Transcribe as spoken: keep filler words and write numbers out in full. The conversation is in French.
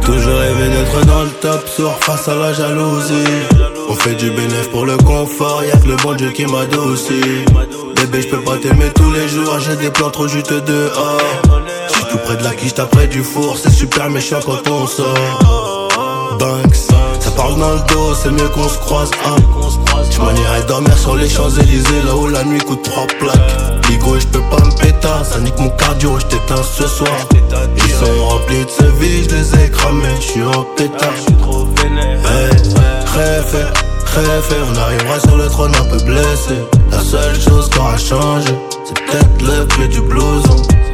Toujours rêvé d'être dans le top, soir face à la jalousie. On fait du bénéf pour le confort, y'a que le bon Dieu qui m'adoucit. Bébé, j'peux pas t'aimer tous les jours, j'ai des plans trop juteux dehors. J'suis tout près de la quiche, t'as près du four, c'est super méchant quand on sort. Banks, ça parle dans le dos, c'est mieux qu'on se croise, hein. Tu m'en irais dormir sur les Champs-Élysées, là où la nuit coûte trois plaques. Ligo et j'peux pas me péter, ça nique mon cardio, j't'éteins ce soir. Ils sont remplis de ce vie, j'les ai cramés, j'suis en pétard. Hey, réfé, réfé, on arrivera sur le trône un peu blessé. La seule chose qui aura changé, c'est peut-être le prix du blouson.